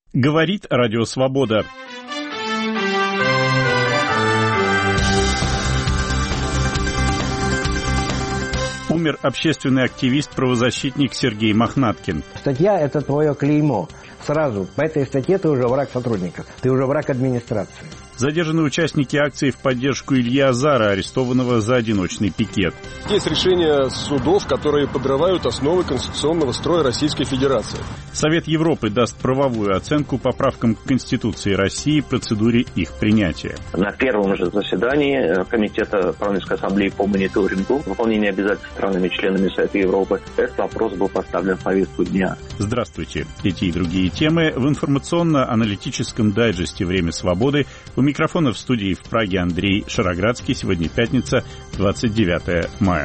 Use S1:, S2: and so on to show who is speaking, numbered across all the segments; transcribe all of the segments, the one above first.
S1: Говорит Радио Свобода. Умер общественный активист, правозащитник Сергей Мохнаткин.
S2: Статья – это твое клеймо. Сразу по этой статье ты уже враг сотрудников, ты уже враг администрации.
S1: Задержаны участники акции в поддержку Ильи Азара, арестованного за одиночный пикет.
S3: Есть решения судов, которые подрывают основы конституционного строя Российской Федерации.
S1: Совет Европы даст правовую оценку поправкам к Конституции России, процедуре их принятия.
S4: На первом же заседании Комитета парламентской ассамблеи по мониторингу выполнения обязательств странами-членами Совета Европы этот вопрос был поставлен в повестку дня.
S1: Здравствуйте. Эти и другие темы в информационно-аналитическом дайджесте «Время свободы». У микрофона в студии в Праге Андрей Шароградский. Сегодня пятница, 29 мая.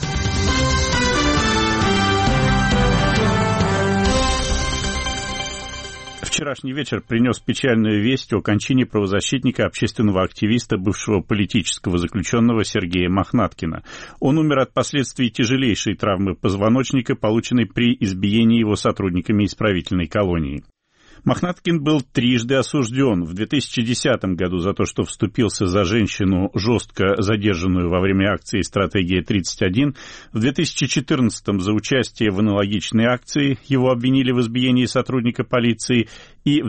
S1: Вчерашний вечер принес печальную весть о кончине правозащитника, общественного активиста, бывшего политического заключенного Сергея Мохнаткина. Он умер от последствий тяжелейшей травмы позвоночника, полученной при избиении его сотрудниками исправительной колонии. Мохнаткин был трижды осужден. В 2010 году за то, что вступился за женщину, жестко задержанную во время акции «Стратегия-31». В 2014 за участие в аналогичной акции его обвинили в избиении сотрудника полиции. И в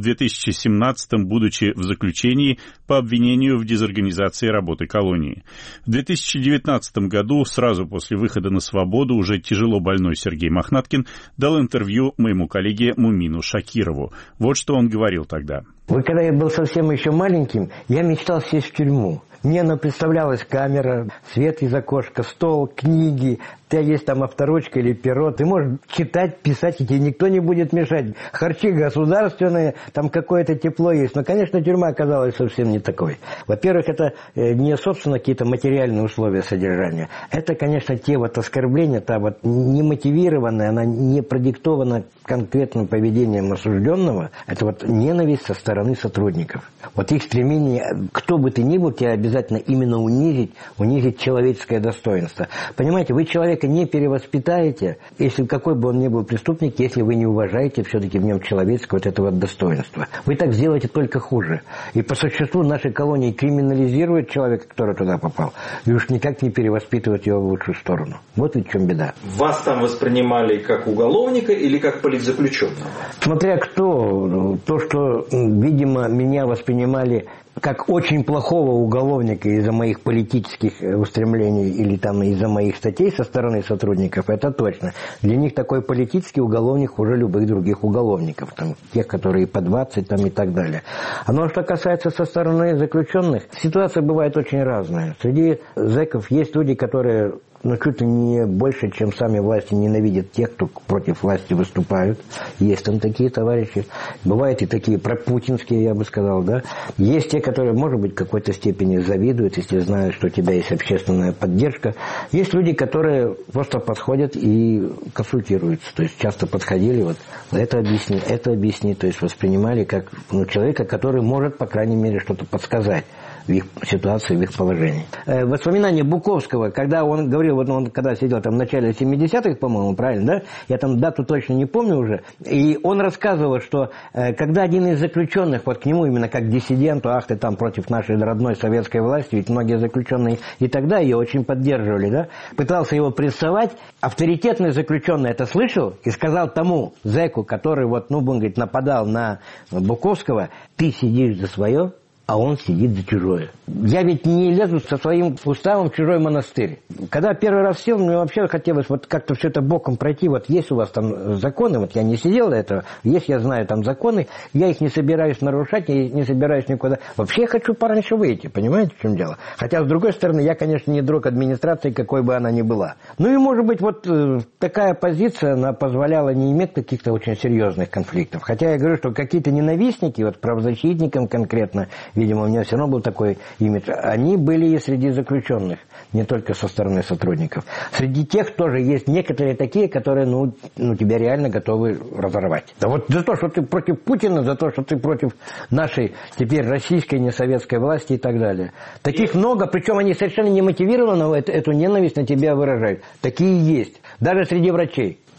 S1: 2017, будучи в заключении, по обвинению в дезорганизации работы колонии. В 2019 году, сразу после выхода на свободу, уже тяжело больной Сергей Мохнаткин дал интервью моему коллеге Мумину Шакирову. Вот что он говорил тогда.
S2: Вот когда я был совсем еще маленьким, я мечтал сесть в тюрьму. Мне представлялась камера, свет из окошка, стол, книги. У тебя есть там авторучка или перо. Ты можешь читать, писать, и тебе никто не будет мешать. Харчи государственные, там какое-то тепло есть. Но, конечно, тюрьма оказалась совсем не такой. Во-первых, это не, собственно, какие-то материальные условия содержания. Это, конечно, те вот оскорбления, та вот немотивированная, она не продиктована конкретным поведением осужденного. Это вот ненависть со стороны сотрудников. Вот их стремление, кто бы ты ни был, тебя обязательно именно унизить человеческое достоинство. Понимаете, вы человека не перевоспитаете, если какой бы он ни был преступник, если вы не уважаете все-таки в нем человеческое вот этого достоинства. Вы так сделаете только хуже. И по существу нашей колонии криминализируют человека, который туда попал, и уж никак не перевоспитывают его в лучшую сторону. Вот и в чем беда.
S5: Вас там воспринимали как уголовника или как политзаключенного?
S2: Смотря кто. То, что, видимо, меня воспринимали как очень плохого уголовника из-за моих политических устремлений или там из-за моих статей со стороны сотрудников, это точно. Для них такой политический уголовник хуже любых других уголовников, там, тех, которые по 20 там, и так далее. А ну, что касается со стороны заключенных, ситуация бывает очень разная. Среди зэков есть люди, которые чуть ли не больше, чем сами власти ненавидят тех, кто против власти выступают. Есть там такие товарищи. Бывают и такие пропутинские, я бы сказал, да. Есть те, которые, может быть, в какой-то степени завидуют, если знают, что у тебя есть общественная поддержка. Есть люди, которые просто подходят и консультируются. То есть часто подходили, вот, это объясни. То есть воспринимали как человека, который может, по крайней мере, что-то подсказать в их ситуации, в их положении. Воспоминания Буковского, когда он говорил, вот он когда сидел там в начале 70-х, по-моему, правильно, да? Я там дату точно не помню уже. И он рассказывал, что когда один из заключенных, вот к нему именно как диссиденту, ах ты там против нашей родной советской власти, ведь многие заключенные и тогда ее очень поддерживали, да? Пытался его прессовать, авторитетный заключенный это слышал и сказал тому зэку, который вот, будем говорить, нападал на Буковского, ты сидишь за свое, а он сидит за чужое. Я ведь не лезу со своим уставом в чужой монастырь. Когда первый раз сел, мне вообще хотелось вот как-то все это боком пройти. Вот есть у вас там законы, вот я не сидел до этого, есть, я знаю, там законы, я их не собираюсь нарушать, я не собираюсь никуда. Вообще я хочу пораньше выйти, понимаете, в чем дело? Хотя, с другой стороны, я, конечно, не друг администрации, какой бы она ни была. Ну и, может быть, вот такая позиция, она позволяла не иметь каких-то очень серьезных конфликтов. Хотя я говорю, что какие-то ненавистники, вот правозащитникам конкретно, видимо, у меня все равно был такой имидж. Они были и среди заключенных, не только со стороны сотрудников. Среди тех тоже есть некоторые такие, которые, тебя реально готовы разорвать. Да вот за то, что ты против Путина, за то, что ты против нашей теперь российской, не советской власти и так далее. Таких много, причем они совершенно не мотивированно эту ненависть на тебя выражают. Такие есть. Даже среди врачей.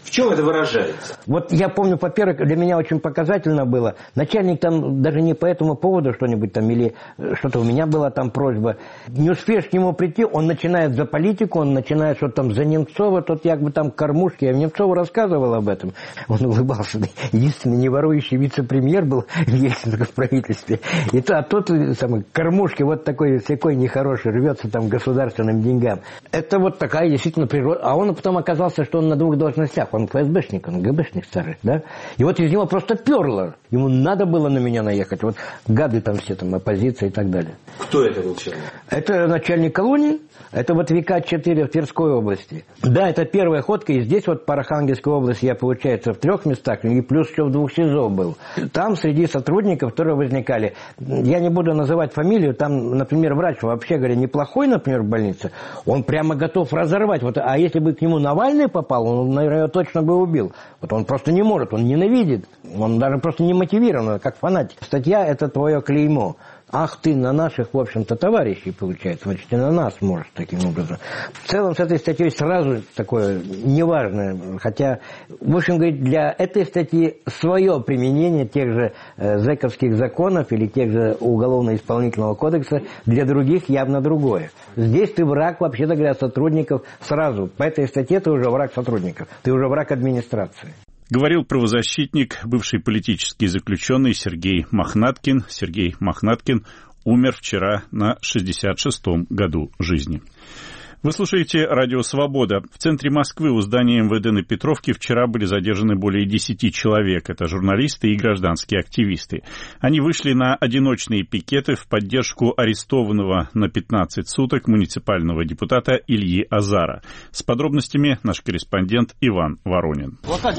S5: В чем это выражается?
S2: Вот я помню, во-первых, для меня очень показательно было. Начальник там даже не по этому поводу что-нибудь там, или что-то у меня была там просьба. Не успеешь к нему прийти, он начинает за политику, он начинает что-то там за Немцова, тот якобы там кормушки. Я Немцову рассказывал об этом. Он улыбался. Единственный неворующий вице-премьер был в правительстве. А тот самый кормушки вот такой всякой нехороший, рвется там государственным деньгам. Это вот такая действительно природа. А он потом оказался, что он на двух должностях. Он ФСБшник, он ГБшник старый, да? И вот из него просто перло. Ему надо было на меня наехать. Вот гады там все, там, оппозиция и так далее.
S5: Кто это был человек?
S2: Это начальник колонии. Это вот ВК-4 в Тверской области. Да, это первая ходка. И здесь вот по Архангельской области я, получается, в 3 местах. И плюс еще в 2 СИЗО был. Там среди сотрудников, которые возникали, я не буду называть фамилию, там, например, врач, вообще говоря, неплохой, например, в больнице, он прямо готов разорвать. Вот, а если бы к нему Навальный попал, он, наверное, точно бы убил. Вот он просто не может, он ненавидит. Он даже просто не мотивирован, как фанатик. Статья – это твое клеймо. Ах ты на наших, в общем-то, товарищей, получается. Значит, и на нас можешь таким образом. В целом, с этой статьей сразу такое неважное. Хотя, в общем, говорить, для этой статьи свое применение тех же зэковских законов или тех же Уголовно-исполнительного кодекса, для других явно другое. Здесь ты враг, вообще-то говоря, сотрудников сразу. По этой статье ты уже враг сотрудников. Ты уже враг администрации.
S1: Говорил правозащитник, бывший политический заключенный Сергей Мохнаткин. Сергей Мохнаткин умер вчера на 66-м году жизни. Вы слушаете «Радио Свобода». В центре Москвы у здания МВД на Петровке вчера были задержаны более 10 человек. Это журналисты и гражданские активисты. Они вышли на одиночные пикеты в поддержку арестованного на 15 суток муниципального депутата Ильи Азара. С подробностями наш корреспондент Иван Воронин.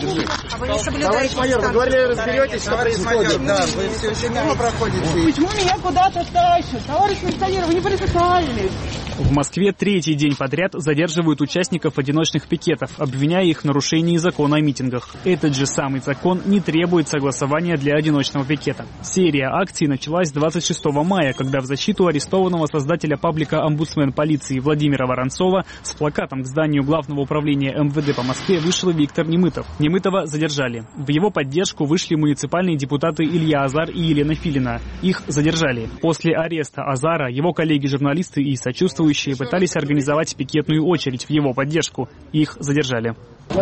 S6: Товарищ майор, вы говорили, разберетесь, что происходит? Да, вы все еще мимо проходите.
S7: Почему меня куда-то тащат? Товарищ милиционер, вы не профессиональный.
S8: В Москве третий день подряд задерживают участников одиночных пикетов, обвиняя их в нарушении закона о митингах. Этот же самый закон не требует согласования для одиночного пикета. Серия акций началась 26 мая, когда в защиту арестованного создателя паблика «Омбудсмен полиции» Владимира Воронцова с плакатом к зданию Главного управления МВД по Москве вышел Виктор Немытов. Немытова задержали. В его поддержку вышли муниципальные депутаты Илья Азар и Елена Филина. Их задержали. После ареста Азара его коллеги-журналисты и сочувствующие пытались организовать пикетную очередь в его поддержку. Их задержали.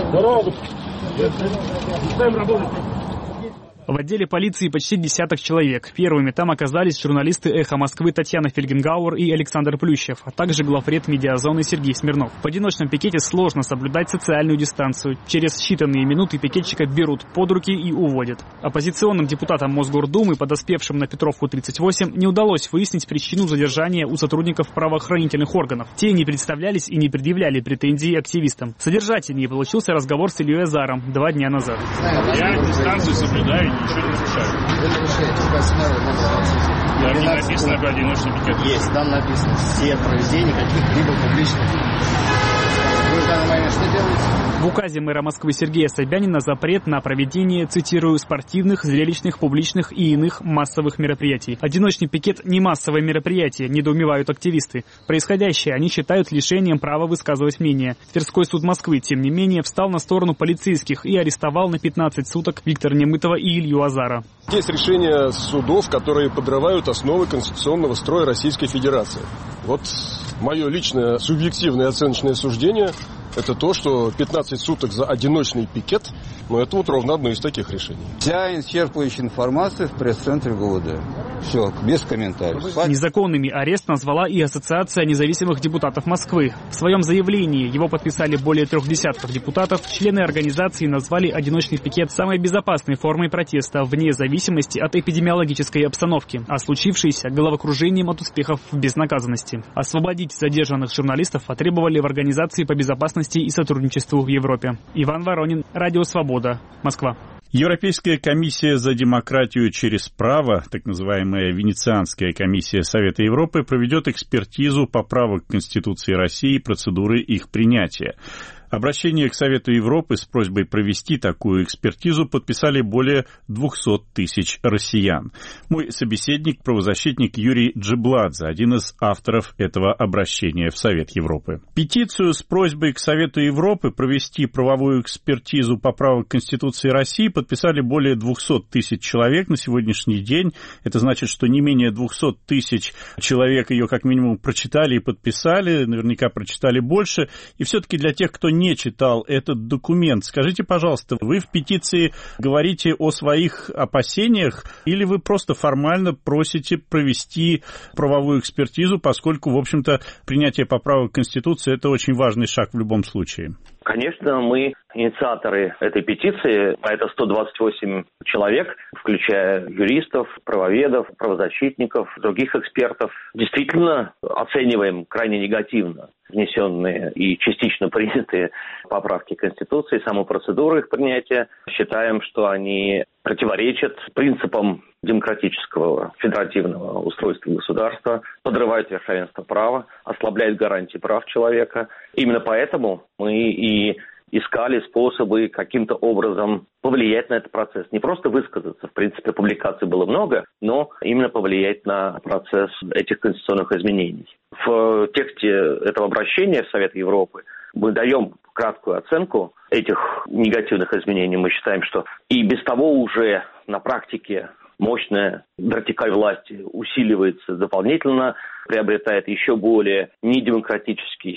S8: В отделе полиции почти десяток человек. Первыми там оказались журналисты «Эхо Москвы» Татьяна Фельгенгауэр и Александр Плющев, а также главред медиазоны Сергей Смирнов. В одиночном пикете сложно соблюдать социальную дистанцию. Через считанные минуты пикетчика берут под руки и уводят. Оппозиционным депутатам Мосгордумы, подоспевшим на Петровку 38, не удалось выяснить причину задержания у сотрудников правоохранительных органов. Те не представлялись и не предъявляли претензии активистам. Содержательнее получился разговор с Ильей Азаром 2 дня назад.
S1: Я дистанцию соблюдаю. Ничего не нарушаю.
S6: Вы нарушаете указ мэра номер 27.
S1: Там не написано про одиночный пикет.
S6: Есть, там написано все проведения каких-либо публичных. Вы в данный момент что делаете?
S8: В указе мэра Москвы Сергея Собянина запрет на проведение, цитирую, спортивных, зрелищных, публичных и иных массовых мероприятий. Одиночный пикет не массовое мероприятие, недоумевают активисты. Происходящее они считают лишением права высказывать мнение. Тверской суд Москвы, тем не менее, встал на сторону полицейских и арестовал на 15 суток Виктора Немытова и Илью Азара.
S3: Есть решения судов, которые подрывают основы конституционного строя Российской Федерации. Вот мое личное субъективное оценочное суждение – это то, что 15 суток за одиночный пикет, это вот ровно одно из таких решений.
S9: Вся исчерпывающая информация в пресс-центре ГУВД. Все, без комментариев.
S8: Незаконными арест назвала и Ассоциация независимых депутатов Москвы. В своем заявлении его подписали более 3 десятков депутатов. Члены организации назвали одиночный пикет самой безопасной формой протеста, вне зависимости от эпидемиологической обстановки, а случившееся головокружением от успехов в безнаказанности. Освободить задержанных журналистов потребовали в Организации по безопасности и сотрудничеству в Европе. Иван Воронин, Радио Свобода, Москва.
S1: Европейская комиссия за демократию через право, так называемая Венецианская комиссия Совета Европы, проведет экспертизу поправок к Конституции России и процедуры их принятия. Обращение к Совету Европы с просьбой провести такую экспертизу подписали более 200 тысяч россиян. Мой собеседник – правозащитник Юрий Джибладзе, один из авторов этого обращения в Совет Европы. Петицию с просьбой к Совету Европы провести правовую экспертизу поправок Конституции России подписали более 200 тысяч человек на сегодняшний день. Это значит, что не менее 200 тысяч человек ее как минимум прочитали и подписали, наверняка прочитали больше. И все-таки для тех, кто не читал этот документ, скажите, пожалуйста, вы в петиции говорите о своих опасениях или вы просто формально просите провести правовую экспертизу, поскольку, в общем-то, принятие поправок в Конституцию – это очень важный шаг в любом случае?
S4: Конечно, мы инициаторы этой петиции, а это 128 человек, включая юристов, правоведов, правозащитников, других экспертов, действительно оцениваем крайне негативно внесенные и частично принятые поправки Конституции, саму процедуру их принятия. Считаем, что они противоречат принципам демократического федеративного устройства государства, подрывают верховенство права, ослабляют гарантии прав человека. Именно поэтому мы и искали способы каким-то образом повлиять на этот процесс. Не просто высказаться, в принципе, публикаций было много, но именно повлиять на процесс этих конституционных изменений. В тексте этого обращения в Совет Европы мы даем краткую оценку этих негативных изменений. Мы считаем, что и без того уже на практике мощная вертикаль власти усиливается дополнительно, приобретает еще более недемократический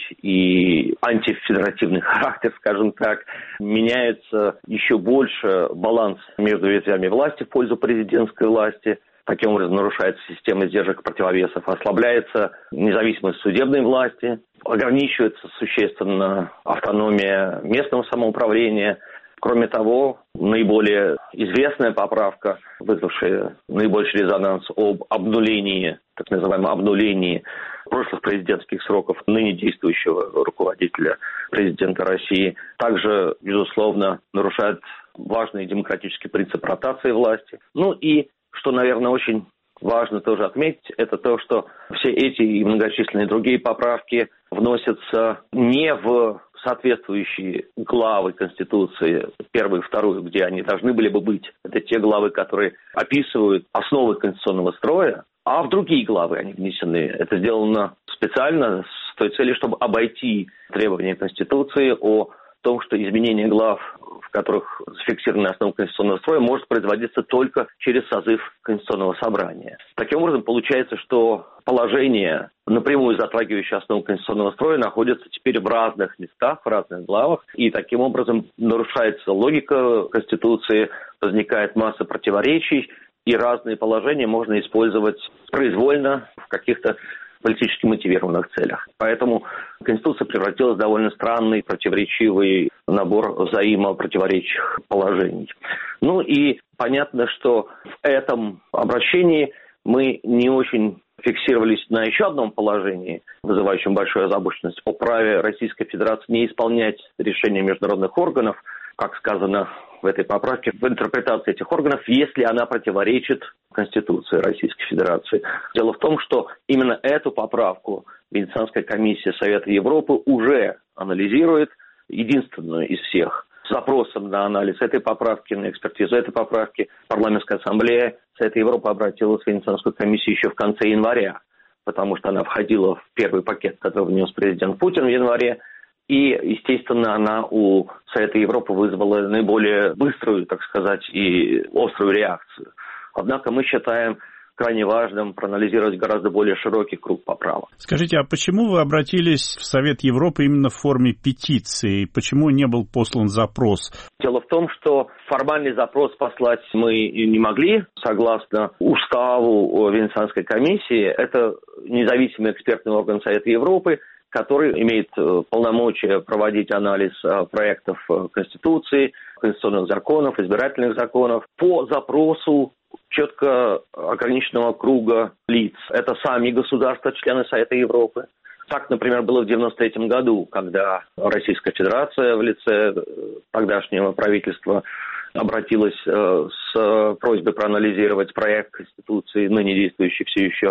S4: и антифедеративный характер, скажем так. Меняется еще больше баланс между ветвями власти в пользу президентской власти. Таким образом нарушается система сдержек и противовесов, ослабляется независимость судебной власти, ограничивается существенно автономия местного самоуправления. Кроме того, наиболее известная поправка, вызвавшая наибольший резонанс об обнулении, так называемом обнулении прошлых президентских сроков ныне действующего руководителя президента России, также, безусловно, нарушает важный демократический принцип ротации власти. Ну и, что, наверное, очень важно тоже отметить, это то, что все эти и многочисленные другие поправки вносятся не в соответствующие главы Конституции, первую и вторую, где они должны были бы быть. Это те главы, которые описывают основы конституционного строя, а в другие главы они внесены. Это сделано специально с той целью, чтобы обойти требования Конституции о том, что изменение глав, в которых зафиксированы основы конституционного строя, может производиться только через созыв Конституционного собрания. Таким образом, получается, что положения, напрямую затрагивающие основу конституционного строя, находятся теперь в разных местах, в разных главах, и таким образом нарушается логика Конституции, возникает масса противоречий, и разные положения можно использовать произвольно в каких-то политически мотивированных целях. Поэтому Конституция превратилась в довольно странный, противоречивый набор взаимопротиворечивых положений. Ну и понятно, что в этом обращении мы не очень фиксировались на еще одном положении, вызывающем большую озабоченность, о праве Российской Федерации не исполнять решения международных органов, как сказано в этой поправке, в интерпретации этих органов, если она противоречит Конституции Российской Федерации. Дело в том, что именно эту поправку Венецианская комиссия Совета Европы уже анализирует, единственную из всех, с запросом на анализ этой поправки, на экспертизу этой поправки. Парламентская ассамблея Совета Европы обратилась в Венецианскую комиссию еще в конце января, потому что она входила в первый пакет, который внес президент Путин в январе. И, естественно, она у Совета Европы вызвала наиболее быструю, так сказать, и острую реакцию. Однако мы считаем крайне важным проанализировать гораздо более широкий круг поправок.
S1: Скажите, а почему вы обратились в Совет Европы именно в форме петиции? Почему не был послан запрос?
S4: Дело в том, что формальный запрос послать мы не могли. Согласно уставу Венецианской комиссии, это независимый экспертный орган Совета Европы, который имеет полномочия проводить анализ проектов Конституции, конституционных законов, избирательных законов по запросу четко ограниченного круга лиц. Это сами государства, члены Совета Европы. Так, например, было в 1993 году, когда Российская Федерация в лице тогдашнего правительства обратилась с просьбой проанализировать проект Конституции, ныне действующий все еще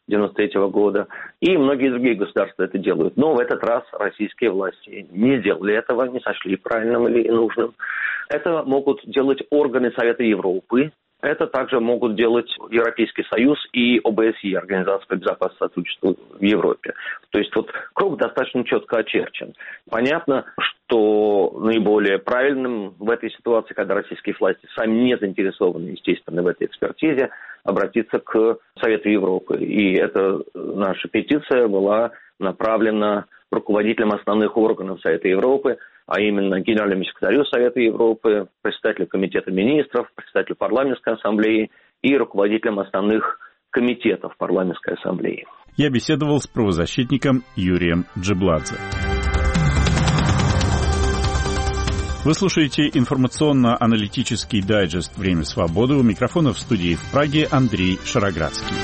S4: 1993 года, и многие другие государства это делают. Но в этот раз российские власти не сделали этого, не сочли правильным или нужным. Это могут делать органы Совета Европы, это также могут делать Европейский Союз и ОБСЕ, Организация по безопасности и сотрудничеству в Европе. То есть вот круг достаточно четко очерчен. Понятно, что наиболее правильным в этой ситуации, когда российские власти сами не заинтересованы, естественно, в этой экспертизе, обратиться к Совету Европы. И эта наша петиция была направлена руководителям основных органов Совета Европы, а именно генеральному секретарю Совета Европы, председателю Комитета министров, председателю парламентской ассамблеи и руководителям основных комитетов парламентской ассамблеи.
S1: Я беседовал с правозащитником Юрием Джебладзе. Вы слушаете информационно-аналитический дайджест «Время свободы». У микрофона в студии в Праге Андрей Шароградский.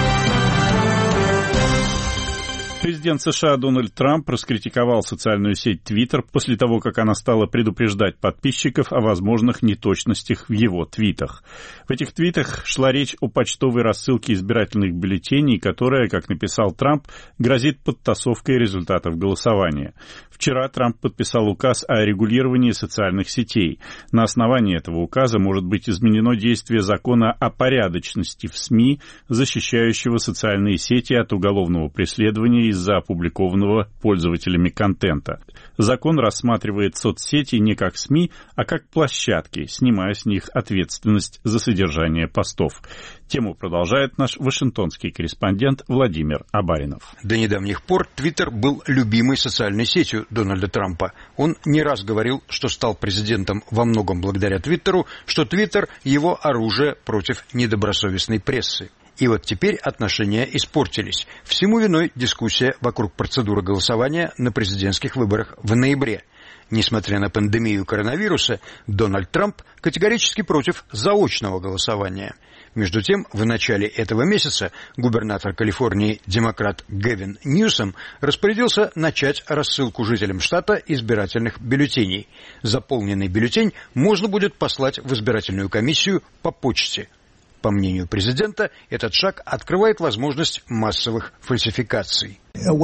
S1: Президент США Дональд Трамп раскритиковал социальную сеть Twitter после того, как она стала предупреждать подписчиков о возможных неточностях в его твитах. В этих твитах шла речь о почтовой рассылке избирательных бюллетеней, которая, как написал Трамп, грозит подтасовкой результатов голосования. Вчера Трамп подписал указ о регулировании социальных сетей. На основании этого указа может быть изменено действие закона о порядочности в СМИ, защищающего социальные сети от уголовного преследования из-за опубликованного пользователями контента. Закон рассматривает соцсети не как СМИ, а как площадки, снимая с них ответственность за содержание постов. Тему продолжает наш вашингтонский корреспондент Владимир Абаринов.
S10: До недавних пор Твиттер был любимой социальной сетью Дональда Трампа. Он не раз говорил, что стал президентом во многом благодаря Твиттеру, что Твиттер – его оружие против недобросовестной прессы. И вот теперь отношения испортились. Всему виной дискуссия вокруг процедуры голосования на президентских выборах в ноябре. Несмотря на пандемию коронавируса, Дональд Трамп категорически против заочного голосования. Между тем, в начале этого месяца губернатор Калифорнии, демократ Гэвин Ньюсом, распорядился начать рассылку жителям штата избирательных бюллетеней. Заполненный бюллетень можно будет послать в избирательную комиссию по почте. По мнению президента, этот шаг открывает возможность массовых фальсификаций.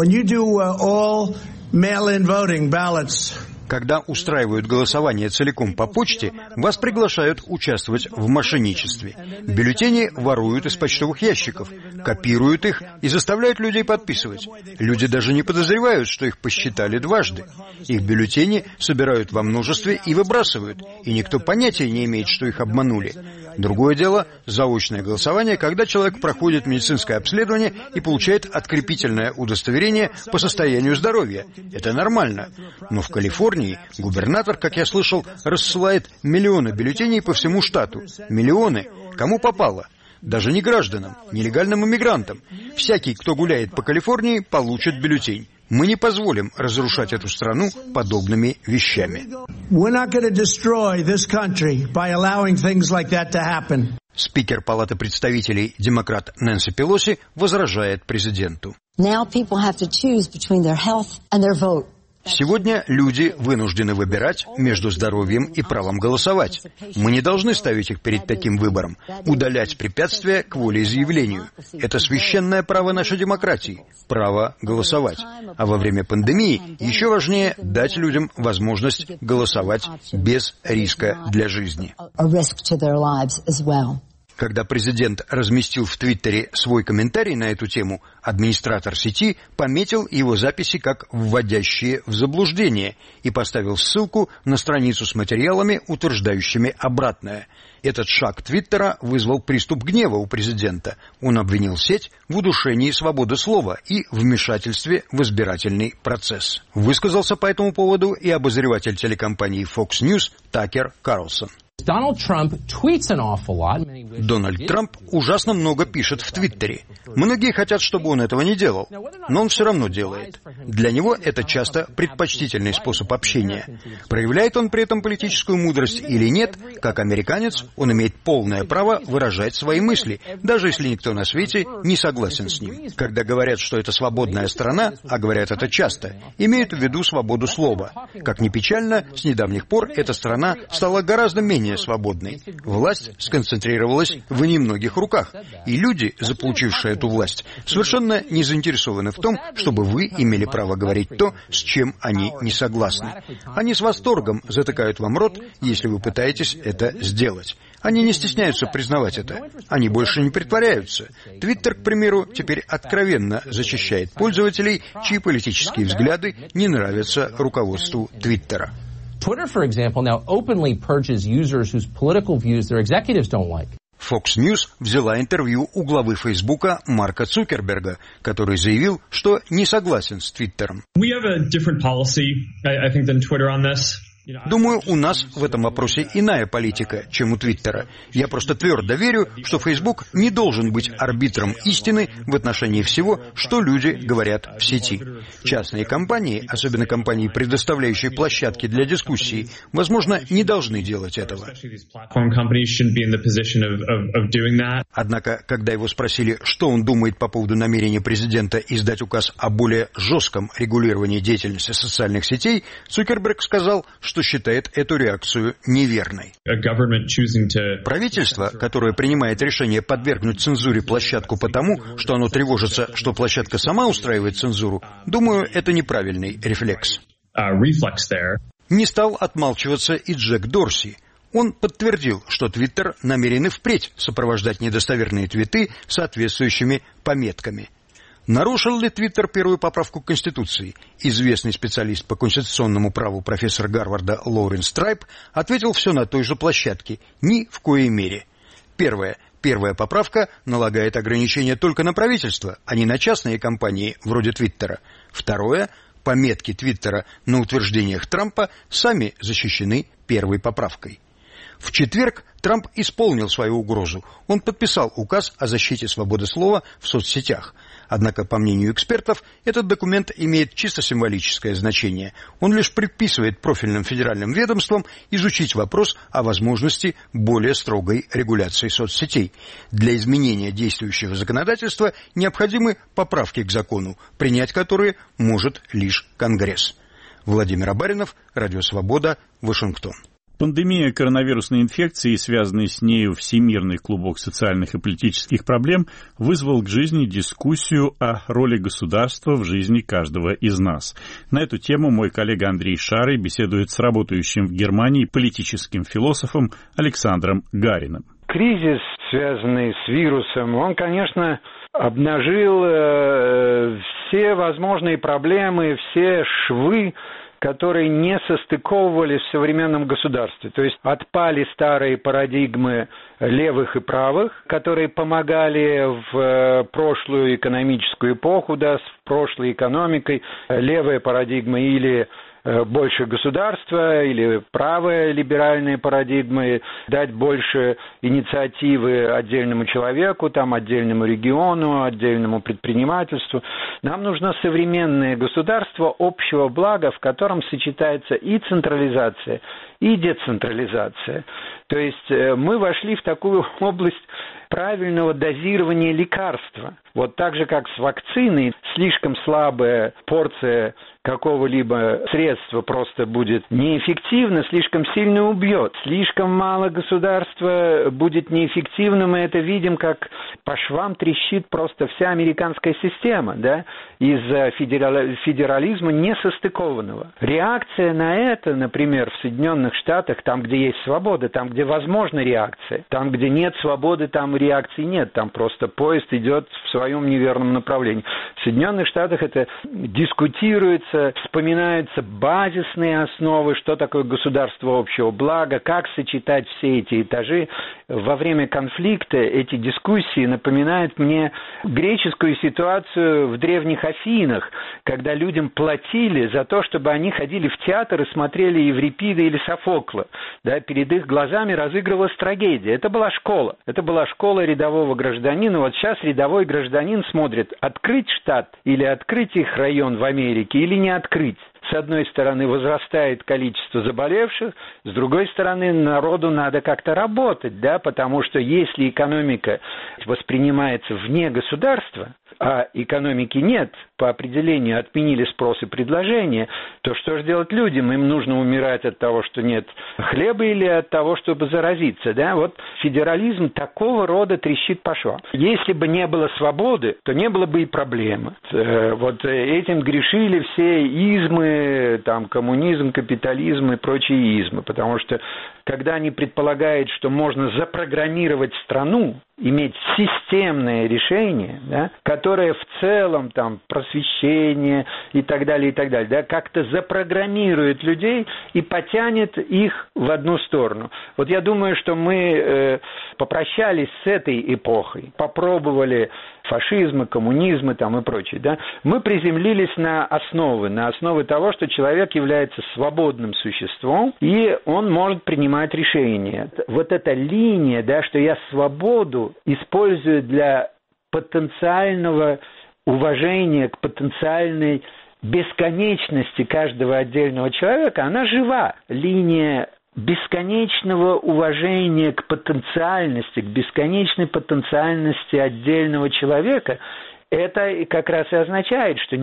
S10: Когда устраивают голосование целиком по почте, вас приглашают участвовать в мошенничестве. Бюллетени воруют из почтовых ящиков, копируют их и заставляют людей подписывать. Люди даже не подозревают, что их посчитали дважды. Их бюллетени собирают во множестве и выбрасывают, и никто понятия не имеет, что их обманули. Другое дело – заочное голосование, когда человек проходит медицинское обследование и получает открепительное удостоверение по состоянию здоровья. Это нормально. Но в Калифорнии губернатор, как я слышал, рассылает миллионы бюллетеней по всему штату. Миллионы. Кому попало? Даже не гражданам, нелегальным иммигрантам. Всякий, кто гуляет по Калифорнии, получит бюллетень. Мы не позволим разрушать эту страну подобными вещами. Спикер Палаты представителей, демократ Нэнси Пелоси, возражает президенту. Сегодня люди вынуждены выбирать между здоровьем и правом голосовать. Мы не должны ставить их перед таким выбором, удалять препятствия к волеизъявлению. Это священное право нашей демократии – право голосовать. А во время пандемии еще важнее дать людям возможность голосовать без риска для жизни. Когда президент разместил в Твиттере свой комментарий на эту тему, администратор сети пометил его записи как вводящие в заблуждение и поставил ссылку на страницу с материалами, утверждающими обратное. Этот шаг Твиттера вызвал приступ гнева у президента. Он обвинил сеть в удушении свободы слова и вмешательстве в избирательный процесс. Высказался по этому поводу и обозреватель телекомпании Fox News Такер Карлсон. Дональд Трамп ужасно много пишет в Твиттере. Многие хотят, чтобы он этого не делал, но он все равно делает. Для него это часто предпочтительный способ общения. Проявляет он при этом политическую мудрость или нет, как американец, он имеет полное право выражать свои мысли, даже если никто на свете не согласен с ним. Когда говорят, что это свободная страна, а говорят это часто, имеют в виду свободу слова. Как ни печально, с недавних пор эта страна стала гораздо менее свободной. Власть сконцентрировалась концентрировалась в немногих руках. И люди, заполучившие эту власть, совершенно не заинтересованы в том, чтобы вы имели право говорить то, с чем они не согласны. Они с восторгом затыкают вам рот, если вы пытаетесь это сделать. Они не стесняются признавать это. Они больше не притворяются. Твиттер, к примеру, теперь откровенно защищает пользователей, чьи политические взгляды не нравятся руководству Твиттера.
S11: Twitter, for example, now openly purges users whose political views their executives don't like.
S10: Fox News взяла интервью у главы Фейсбука Марка Цукерберга, который заявил, что не согласен с Твиттером. Думаю, у нас в этом вопросе иная политика, чем у Твиттера. Я просто твердо верю, что Facebook не должен быть арбитром истины в отношении всего, что люди говорят в сети. Частные компании, особенно компании, предоставляющие площадки для дискуссий, возможно, не должны делать этого. Однако, когда его спросили, что он думает по поводу намерения президента издать указ о более жестком регулировании деятельности социальных сетей, Цукерберг сказал, что считает эту реакцию неверной. Правительство, которое принимает решение подвергнуть цензуре площадку потому, что оно тревожится, что площадка сама устраивает цензуру, думаю, это неправильный рефлекс. Не стал отмалчиваться и Джек Дорси. Он подтвердил, что Твиттер намерен и впредь сопровождать недостоверные твиты соответствующими пометками. Нарушил ли Твиттер первую поправку к Конституции? Известный специалист по конституционному праву профессор Гарварда Лоуренс Страйп ответил все на той же площадке. Ни в коей мере. Первая поправка налагает ограничения только на правительство, а не на частные компании вроде Твиттера. Второе, пометки Твиттера на утверждениях Трампа сами защищены первой поправкой. В четверг Трамп исполнил свою угрозу. Он подписал указ о защите свободы слова в соцсетях. Однако, по мнению экспертов, этот документ имеет чисто символическое значение. Он лишь предписывает профильным федеральным ведомствам изучить вопрос о возможности более строгой регуляции соцсетей. Для изменения действующего законодательства необходимы поправки к закону, принять которые может лишь Конгресс. Владимир Абаринов, Радио Свобода, Вашингтон.
S1: Пандемия коронавирусной инфекции и связанный с нею всемирный клубок социальных и политических проблем вызвал к жизни дискуссию о роли государства в жизни каждого из нас. На эту тему мой коллега Андрей Шарый беседует с работающим в Германии политическим философом Александром Гариным.
S12: Кризис, связанный с вирусом, он, конечно, обнажил все возможные проблемы, все швы, которые не состыковывались в современном государстве. То есть отпали старые парадигмы левых и правых, которые помогали в прошлую экономическую эпоху, с прошлой экономикой. Левая парадигма или больше государства, или правая либеральная парадигма, дать больше инициативы отдельному человеку, отдельному региону, отдельному предпринимательству. Нам нужно современное государство общего блага, в котором сочетается и централизация, и децентрализация. То есть мы вошли в такую область правильного дозирования лекарства. Вот так же, как с вакциной, слишком слабая порция какого-либо средства просто будет неэффективна, слишком сильно убьет. Слишком мало государства будет неэффективным, мы это видим, как по швам трещит просто вся американская система, из-за федерализма несостыкованного. Реакция на это, например, в Соединенных Штатах, там, где есть свобода, там, где возможна реакция, там, где нет свободы, там реакции нет, там просто поезд идет в своем неверном направлении. В Соединенных Штатах это дискутируется, вспоминаются базисные основы, что такое государство общего блага, как сочетать все эти этажи. Во время конфликта эти дискуссии напоминают мне греческую ситуацию в древних Афинах, когда людям платили за то, чтобы они ходили в театр и смотрели Еврипида или Софокла. Перед их глазами разыгрывалась трагедия. Это была школа. Это была школа рядового гражданина. Вот сейчас рядовой гражданин смотрит, открыть штат или открыть их район в Америке или не открыть. С одной стороны, возрастает количество заболевших, с другой стороны, народу надо как-то работать, потому что если экономика воспринимается вне государства, а экономики нет, по определению отменили спрос и предложение, то что же делать людям? Им нужно умирать от того, что нет хлеба, или от того, чтобы заразиться, да? Вот федерализм такого рода трещит по швам. Если бы не было свободы, то не было бы и проблемы. Вот этим грешили все измы, там, коммунизм, капитализм и прочие измы, потому что когда они предполагают, что можно запрограммировать страну, иметь системное решение, да, которое в целом там просвещение и так далее, да, как-то запрограммирует людей и потянет их в одну сторону. Вот я думаю, что мы попрощались с этой эпохой, попробовали фашизма, коммунизма там и прочее, да, мы приземлились на основы того, что человек является свободным существом, и он может принимать решения. Вот эта линия, да, что я свободу использую для потенциального уважения к потенциальной бесконечности каждого отдельного человека, она жива. Линия бесконечного уважения к потенциальности, к бесконечной потенциальности отдельного человека, это как раз и означает, что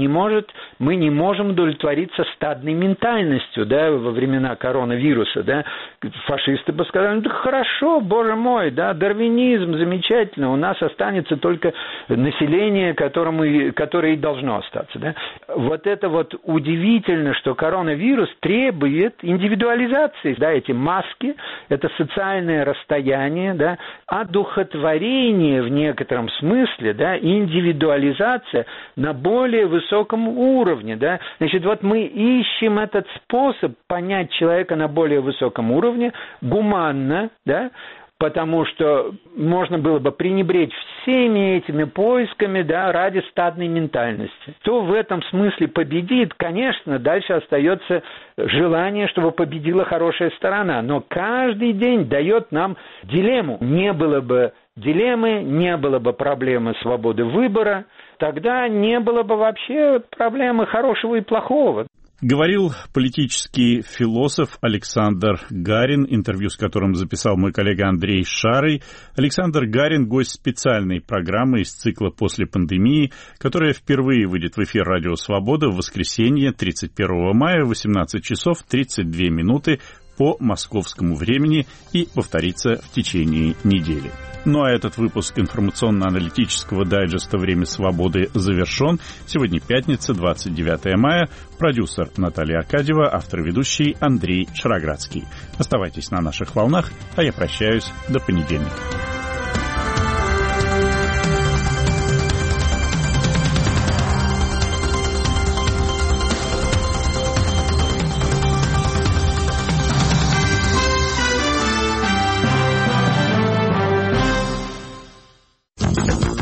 S12: мы не можем удовлетвориться стадной ментальностью, да, во времена коронавируса, да. Фашисты бы сказали: ну, да хорошо, боже мой, да, дарвинизм, замечательно, у нас останется только население, которое и должно остаться, да. Вот это вот удивительно, что коронавирус требует индивидуализации, да, эти маски, это социальное расстояние, да, одухотворение в некотором смысле, да, индивидуализация на более высоком уровне, да. Значит, вот мы ищем этот способ понять человека на более высоком уровне, гуманно, да, потому что можно было бы пренебречь всеми этими поисками, да, ради стадной ментальности. Кто в этом смысле победит, конечно, дальше остается желание, чтобы победила хорошая сторона, но каждый день дает нам дилемму. Не было бы дилеммы, не было бы проблемы свободы выбора, тогда не было бы вообще проблемы хорошего и плохого.
S1: Говорил политический философ Александр Гарин, интервью с которым записал мой коллега Андрей Шарый. Александр Гарин – гость специальной программы из цикла «После пандемии», которая впервые выйдет в эфир «Радио Свобода» в воскресенье, 31 мая, в 18 часов 32 минуты по московскому времени и повторится в течение недели. Ну а этот выпуск информационно-аналитического дайджеста «Время свободы» завершен. Сегодня пятница, 29 мая. Продюсер Наталья Аркадьева, автор и ведущий Андрей Шароградский. Оставайтесь на наших волнах, а я прощаюсь до понедельника.